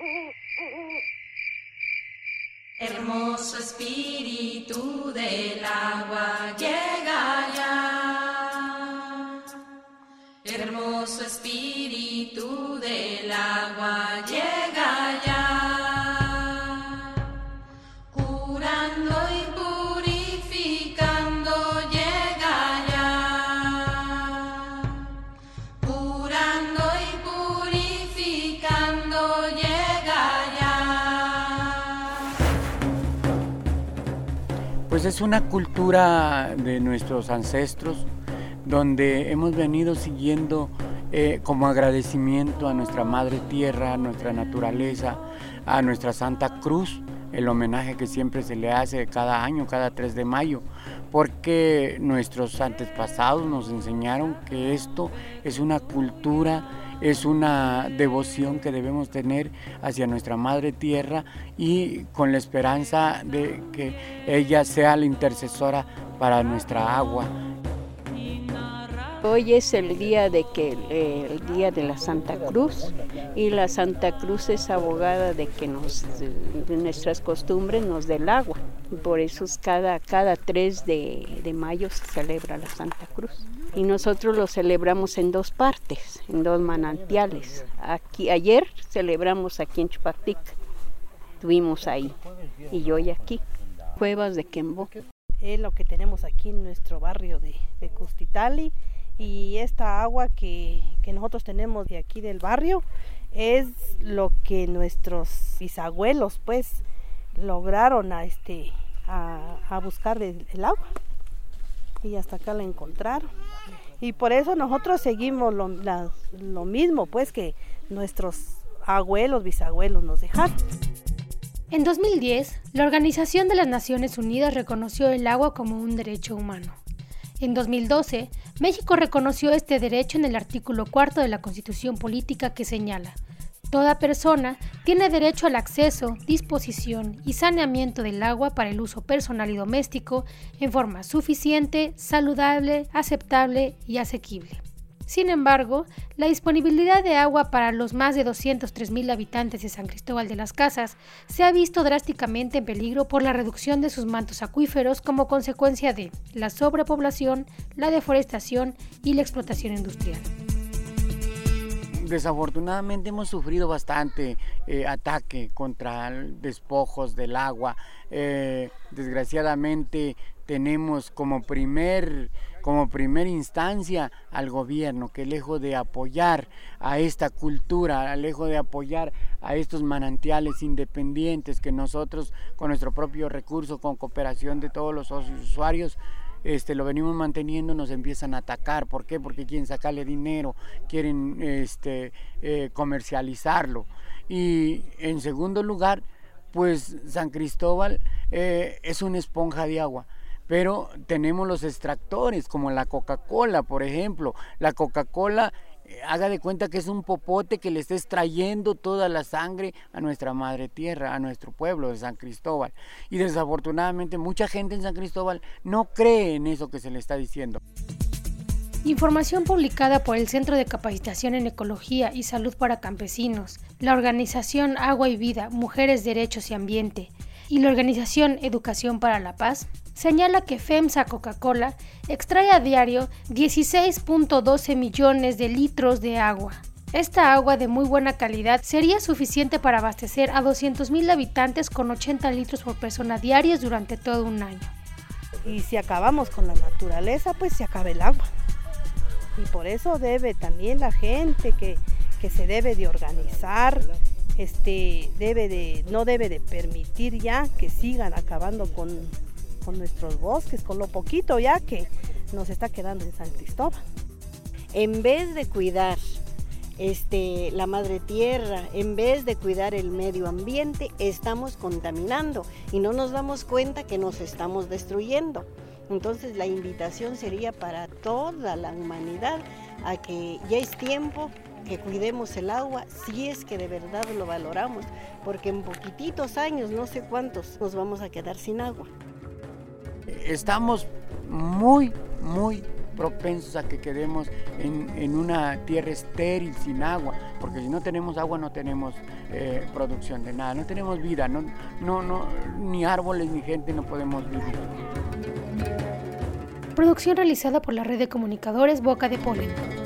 Hermoso espíritu del agua llega ya. Hermoso espíritu del agua llega ya. Curando y purificando llega ya. Curando y purificando llega ya. Pues es una cultura de nuestros ancestros donde hemos venido siguiendo como agradecimiento a nuestra Madre Tierra, a nuestra naturaleza, a nuestra Santa Cruz, el homenaje que siempre se le hace cada año, cada 3 de mayo, porque nuestros antepasados nos enseñaron que esto es una cultura, es una devoción que debemos tener hacia nuestra Madre Tierra y con la esperanza de que ella sea la intercesora para nuestra agua. Hoy es el día el día de la Santa Cruz, y la Santa Cruz es abogada de que de nuestras costumbres nos dé el agua. Por eso cada 3 de mayo se celebra la Santa Cruz. Y nosotros lo celebramos en 2 partes, en 2 manantiales. Ayer celebramos aquí en Chupatic, estuvimos ahí, y hoy aquí, Cuevas de Quembó. Es lo que tenemos aquí en nuestro barrio de Custitali. Y esta agua que nosotros tenemos de aquí del barrio es lo que nuestros bisabuelos pues lograron a buscar el agua, y hasta acá la encontraron, y por eso nosotros seguimos lo mismo pues que nuestros abuelos, bisabuelos nos dejaron. En 2010, la Organización de las Naciones Unidas reconoció el agua como un derecho humano. En 2012, México reconoció este derecho en el artículo 4 de la Constitución Política, que señala: toda persona tiene derecho al acceso, disposición y saneamiento del agua para el uso personal y doméstico en forma suficiente, saludable, aceptable y asequible. Sin embargo, la disponibilidad de agua para los más de 203,000 habitantes de San Cristóbal de las Casas se ha visto drásticamente en peligro por la reducción de sus mantos acuíferos como consecuencia de la sobrepoblación, la deforestación y la explotación industrial. Desafortunadamente hemos sufrido bastante ataque contra despojos del agua. Desgraciadamente tenemos como primer instancia al gobierno, que lejos de apoyar a esta cultura, lejos de apoyar a estos manantiales independientes que nosotros con nuestro propio recurso, con cooperación de todos los usuarios, lo venimos manteniendo, nos empiezan a atacar. ¿Por qué? Porque quieren sacarle dinero, quieren comercializarlo. Y en segundo lugar, pues San Cristóbal es una esponja de agua. Pero tenemos los extractores, como la Coca-Cola, por ejemplo. La Coca-Cola, haga de cuenta que es un popote que le está extrayendo toda la sangre a nuestra Madre Tierra, a nuestro pueblo de San Cristóbal. Y desafortunadamente mucha gente en San Cristóbal no cree en eso que se le está diciendo. Información publicada por el Centro de Capacitación en Ecología y Salud para Campesinos, la Organización Agua y Vida, Mujeres, Derechos y Ambiente y la Organización Educación para la Paz, señala que FEMSA Coca-Cola extrae a diario 16.12 millones de litros de agua. Esta agua de muy buena calidad sería suficiente para abastecer a 200,000 habitantes con 80 litros por persona diarios durante todo un año. Y si acabamos con la naturaleza, pues se acaba el agua. Y por eso debe también la gente que se debe de organizar, no debe de permitir ya que sigan acabando con nuestros bosques, con lo poquito ya que nos está quedando en San Cristóbal. En vez de cuidar la madre tierra, en vez de cuidar el medio ambiente, estamos contaminando y no nos damos cuenta que nos estamos destruyendo. Entonces la invitación sería para toda la humanidad a que ya es tiempo que cuidemos el agua, si es que de verdad lo valoramos, porque en poquititos años, no sé cuántos, nos vamos a quedar sin agua. Estamos muy propensos a que quedemos en una tierra estéril, sin agua, porque si no tenemos agua no tenemos producción de nada, no tenemos vida, ni árboles ni gente no podemos vivir. Producción realizada por la Red de Comunicadores Boca de Polen.